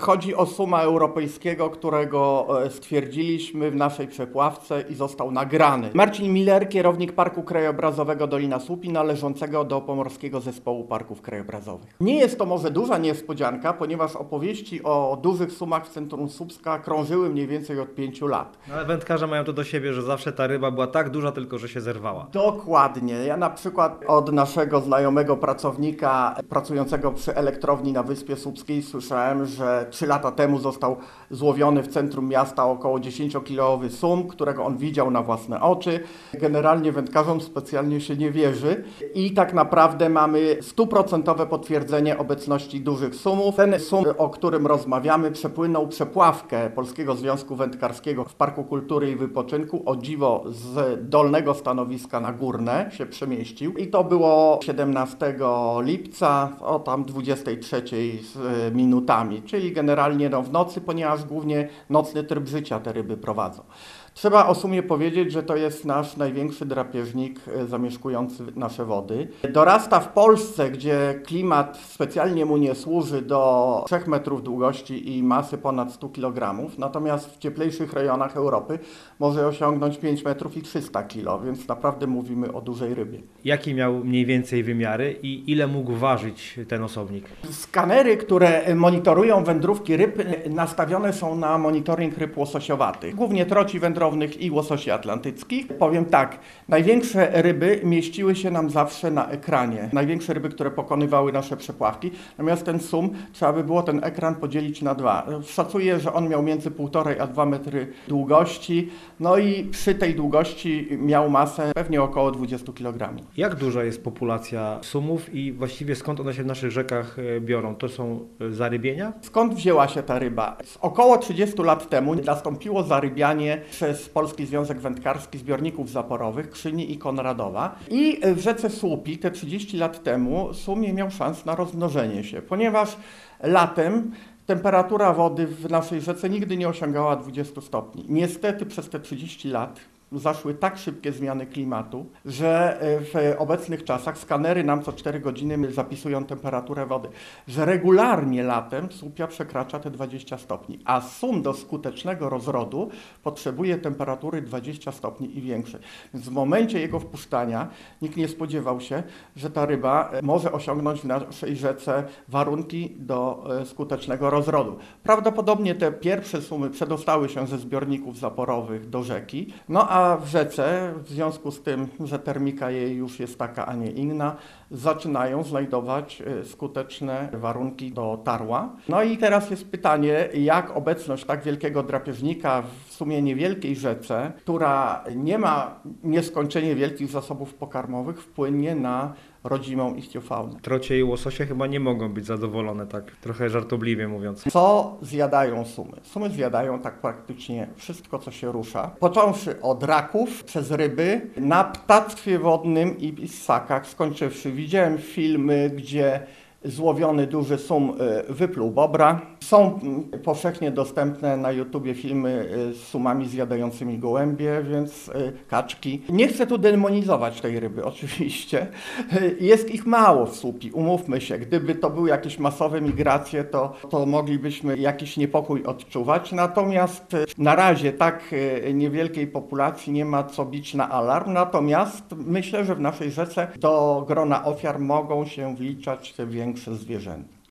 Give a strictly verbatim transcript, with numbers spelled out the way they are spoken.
Chodzi o suma europejskiego, którego stwierdziliśmy w naszej przepławce i został nagrany. Marcin Miller, kierownik Parku Krajobrazowego Dolina Słupi, należącego do Pomorskiego Zespołu Parków Krajobrazowych. Nie jest to może duża niespodzianka, ponieważ opowieści o dużych sumach w centrum Słupska krążyły mniej więcej od pięciu lat. No, ale wędkarze mają to do siebie, że zawsze ta ryba była tak duża, tylko że się zerwała. Dokładnie. Ja na przykład od naszego znajomego pracownika pracującego przy elektrowni na Wyspie Słupskiej słyszałem, że trzy lata temu został złowiony w centrum miasta około dziesięciokilowy sum, którego on widział na własne oczy. Generalnie wędkarzom specjalnie się nie wierzy i tak naprawdę mamy stuprocentowe potwierdzenie obecności dużych sumów. Ten sum, o którym rozmawiamy, przepłynął przepławkę Polskiego Związku Wędkarskiego w Parku Kultury i Wypoczynku. O dziwo z dolnego stanowiska na górne się przemieścił i to było siedemnastego lipca o tam dwudziestej trzeciej z minutami, czyli generalnie no, w nocy, ponieważ głównie nocny tryb życia te ryby prowadzą. Trzeba o sumie powiedzieć, że to jest nasz największy drapieżnik zamieszkujący nasze wody. Dorasta w Polsce, gdzie klimat specjalnie mu nie służy, do trzech metrów długości i masy ponad stu kilogramów, natomiast w cieplejszych rejonach Europy może osiągnąć pięć metrów i trzysta kilo, więc naprawdę mówimy o dużej rybie. Jakie miał mniej więcej wymiary i ile mógł ważyć ten osobnik? Skanery, które monitorują wędrówki ryb, nastawione są na monitoring ryb łososiowatych, głównie troci wędrownych i łososi atlantyckich. Powiem tak, największe ryby mieściły się nam zawsze na ekranie. Największe ryby, które pokonywały nasze przepławki. Natomiast ten sum, trzeba by było ten ekran podzielić na dwa. Szacuję, że on miał między półtorej a dwa metry długości. No i przy tej długości miał masę pewnie około dwudziestu kilogramów. Jak duża jest populacja sumów i właściwie skąd one się w naszych rzekach biorą? To są zarybienia? Skąd wzięła się ta ryba? Około trzydziestu lat temu nastąpiło zarybianie przez Polski Związek Wędkarski zbiorników zaporowych Krzyni i Konradowa i w rzece Słupi te trzydzieści lat temu sum nie miał szans na rozmnożenie się, ponieważ latem temperatura wody w naszej rzece nigdy nie osiągała dwudziestu stopni. Niestety przez te trzydzieści lat zaszły tak szybkie zmiany klimatu, że w obecnych czasach skanery nam co cztery godziny zapisują temperaturę wody, że regularnie latem Słupia przekracza te dwadzieścia stopni, a sum do skutecznego rozrodu potrzebuje temperatury dwadzieścia stopni i większej. Więc w momencie jego wpuszczania nikt nie spodziewał się, że ta ryba może osiągnąć w naszej rzece warunki do skutecznego rozrodu. Prawdopodobnie te pierwsze sumy przedostały się ze zbiorników zaporowych do rzeki, no a A w rzece, w związku z tym, że termika jej już jest taka, a nie inna, zaczynają znajdować skuteczne warunki do tarła. No i teraz jest pytanie, jak obecność tak wielkiego drapieżnika w sumie niewielkiej rzece, która nie ma nieskończenie wielkich zasobów pokarmowych, wpłynie na rodzimą ichtiofaunę. Trocie i łososie chyba nie mogą być zadowolone, tak trochę żartobliwie mówiąc. Co zjadają sumy? Sumy zjadają tak praktycznie wszystko, co się rusza. Począwszy od raków, przez ryby, na ptactwie wodnym i ssakach skończywszy. Widziałem filmy, gdzie złowiony duży sum wypluł bobra. Są powszechnie dostępne na YouTubie filmy z sumami zjadającymi gołębie, więc kaczki. Nie chcę tu demonizować tej ryby, oczywiście. Jest ich mało w Słupi, umówmy się. Gdyby to były jakieś masowe migracje, to, to moglibyśmy jakiś niepokój odczuwać. Natomiast na razie tak niewielkiej populacji nie ma co bić na alarm. Natomiast myślę, że w naszej rzece do grona ofiar mogą się wliczać te większe zwierzęta.